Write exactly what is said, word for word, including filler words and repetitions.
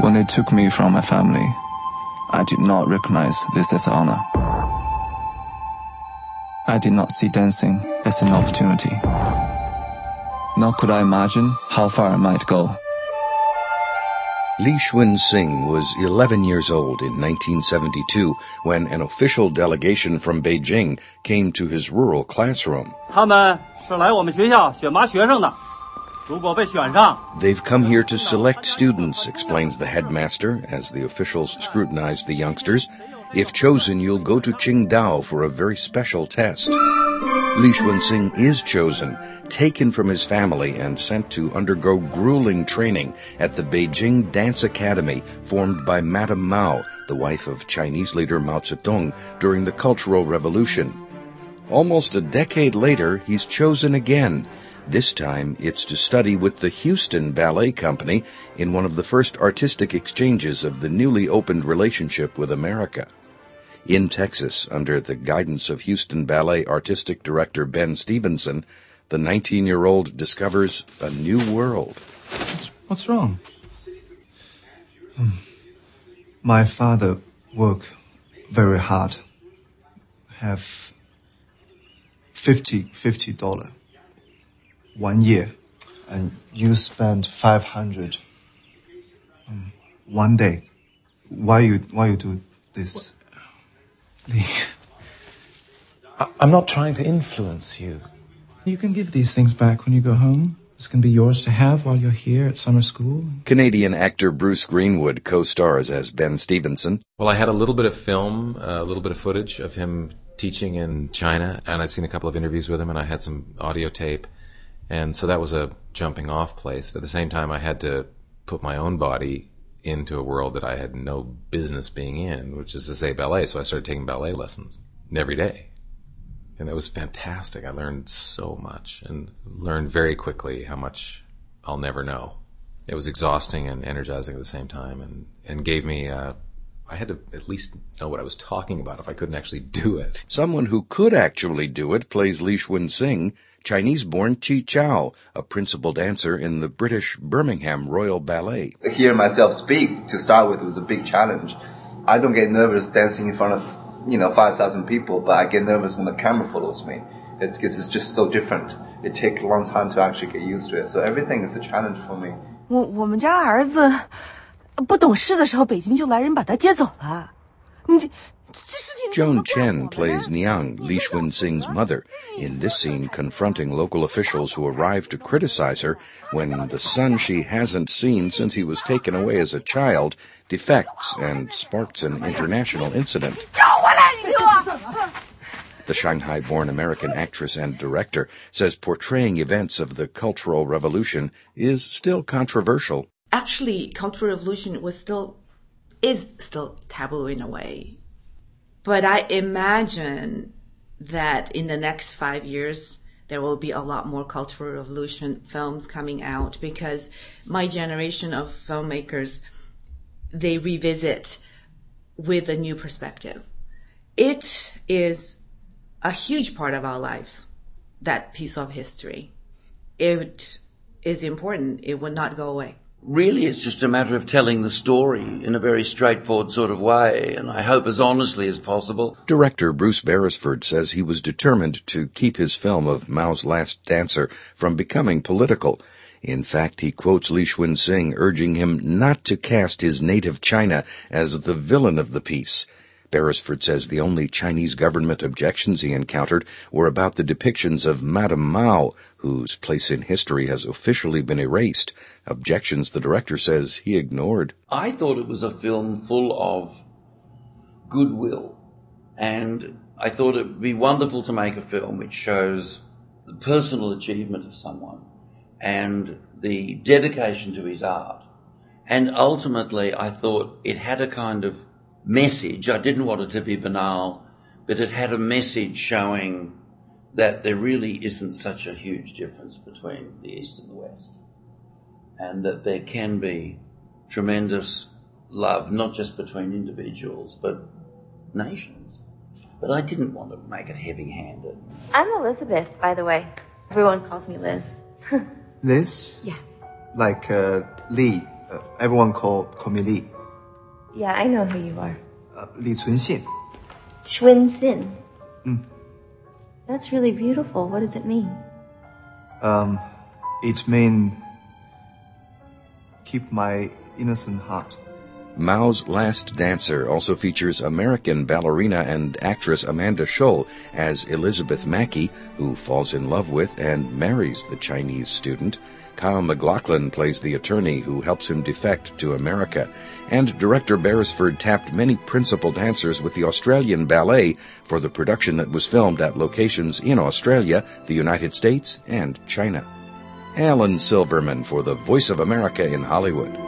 When they took me from my family, I did not recognize this as honor. I did not see dancing as an opportunity. Nor could I imagine how far I might go. Li Xuanxing was eleven years old in nineteen seventy-two when an official delegation from Beijing came to his rural classroom. They've come here to select students, explains the headmaster, as the officials scrutinize the youngsters. If chosen, you'll go to Qingdao for a very special test. Li Xuanxing is chosen, taken from his family, and sent to undergo grueling training at the Beijing Dance Academy, formed by Madame Mao, the wife of Chinese leader Mao Zedong, during the Cultural Revolution. Almost a decade later, he's chosen again. This time, it's to study with the Houston Ballet Company in one of the first artistic exchanges of the newly opened relationship with America. In Texas, under the guidance of Houston Ballet artistic director Ben Stevenson, the nineteen-year-old discovers a new world. What's, what's wrong? Um, my father worked very hard. Have fifty, fifty dollars one year, and you spend five hundred um, one day. Why you why you do this? Lee, I'm not trying to influence you. You can give these things back when you go home. This can be yours to have while you're here at summer school. Canadian actor Bruce Greenwood co-stars as Ben Stevenson. Well, I had a little bit of film, a little bit of footage of him teaching in China, and I'd seen a couple of interviews with him, and I had some audio tape. And so that was a jumping off place. At the same time, I had to put my own body into a world that I had no business being in, which is to say ballet. So I started taking ballet lessons every day. And that was fantastic. I learned so much and learned very quickly how much I'll never know. It was exhausting and energizing at the same time, and, and gave me, uh, I had to at least know what I was talking about if I couldn't actually do it. Someone who could actually do it plays Li Xuanxing, Chinese-born Chi Chao, a principal dancer in the British Birmingham Royal Ballet. Hearing myself speak to start with was a big challenge. I don't get nervous dancing in front of, you know, five thousand people, but I get nervous when the camera follows me. It's because it's just so different. It takes a long time to actually get used to it. So everything is a challenge for me. 我我们家儿子不懂事的时候，北京就来人把他接走了。你这。 Joan Chen plays Niang, Li Xuanxing's mother, in this scene confronting local officials who arrive to criticize her when the son she hasn't seen since he was taken away as a child defects and sparks an international incident. The Shanghai-born American actress and director says portraying events of the Cultural Revolution is still controversial. Actually, Cultural Revolution was still, is still taboo in a way. But I imagine that in the next five years, there will be a lot more Cultural Revolution films coming out, because my generation of filmmakers, they revisit with a new perspective. It is a huge part of our lives, that piece of history. It is important. It will not go away. Really, it's just a matter of telling the story in a very straightforward sort of way, and I hope as honestly as possible. Director Bruce Beresford says he was determined to keep his film of Mao's Last Dancer from becoming political. In fact, he quotes Li Xuanxing urging him not to cast his native China as the villain of the piece. Beresford says the only Chinese government objections he encountered were about the depictions of Madame Mao, whose place in history has officially been erased, objections the director says he ignored. I thought it was a film full of goodwill, and I thought it would be wonderful to make a film which shows the personal achievement of someone and the dedication to his art. And ultimately, I thought it had a kind of message. I didn't want it to be banal, but it had a message showing that there really isn't such a huge difference between the East and the West, and that there can be tremendous love, not just between individuals, but nations. But I didn't want to make it heavy-handed. I'm Elizabeth, by the way. Everyone calls me Liz. Liz? Yeah. Like uh, Lee Uh, everyone call, call me Li. Yeah, I know who you are. Uh, Li Cunxin. Xunxin. Mm. That's really beautiful. What does it mean? Um, it means keep my innocent heart. Mao's Last Dancer also features American ballerina and actress Amanda Scholl as Elizabeth Mackey, who falls in love with and marries the Chinese student. Kyle MacLachlan plays the attorney who helps him defect to America. And director Beresford tapped many principal dancers with the Australian Ballet for the production that was filmed at locations in Australia, the United States, and China. Alan Silverman for the Voice of America in Hollywood.